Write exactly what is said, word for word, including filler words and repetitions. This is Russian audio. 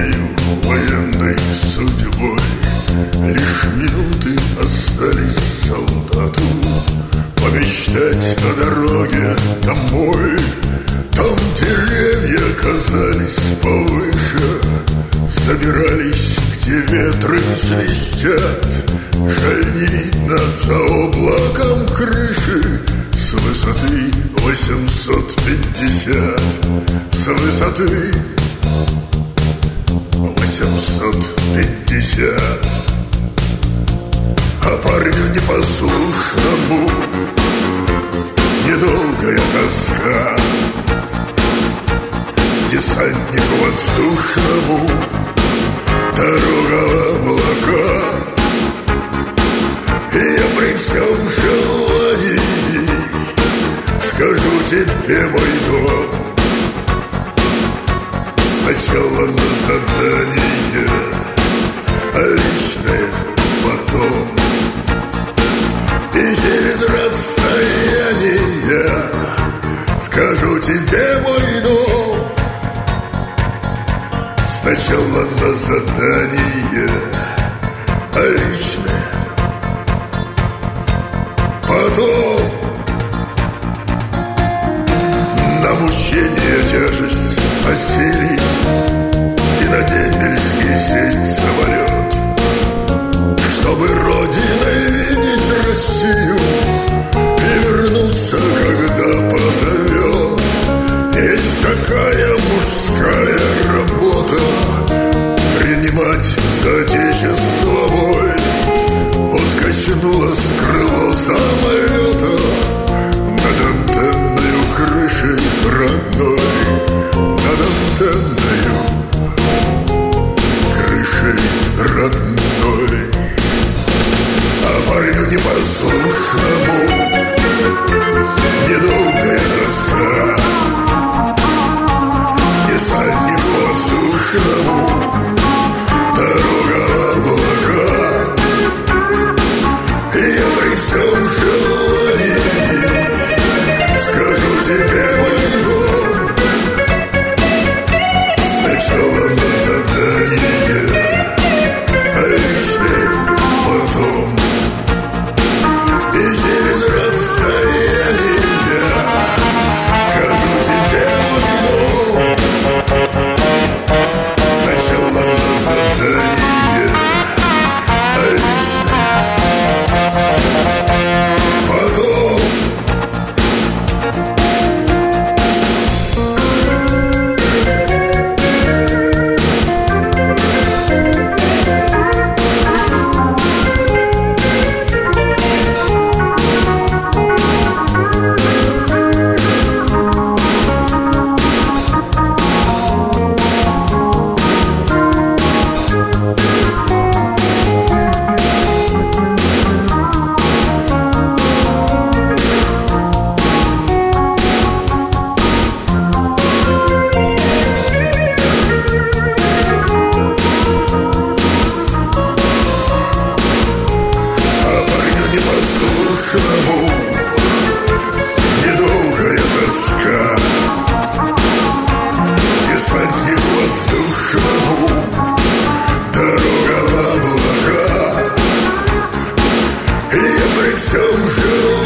своей военной судьбой. Лишь минуты остались солдату помечтать о дороге домой. Там деревья казались повыше, забирались, где ветры свистят. Жаль, не видно за облаком крыши с высоты восемьсот пятьдесят. С высоты восемьсот пятьдесят. А парню непослушному недолгая тоска. Десантнику воздушному дорога в облака. И я при всем желании скажу тебе, мой дом, сначала на задание, а личное потом. И через расстояние скажу тебе, мой дом, сначала на задание, а личное потом. На мучение тяжесть осилить и на дембельский сесть в самолет, чтобы родиной видеть Россию и вернуться, когда позовет. Есть такая мужская работа — принимать за отечество бой. Вот качнулось крыло самолета над антенною крыши родной, над антенною крышей родной. А парню непослушному недолгая тоска. Десантнику воздушному дорога в облака. И я при всем желании скажу тебе, мой дом, сначала на задание, а личное потом. И через расстояние скажу тебе, мой дом, сначала на задание, а личное потом. Непослушному недолгая тоска. Десантнику воздушному дорога в облака. И я при всем желании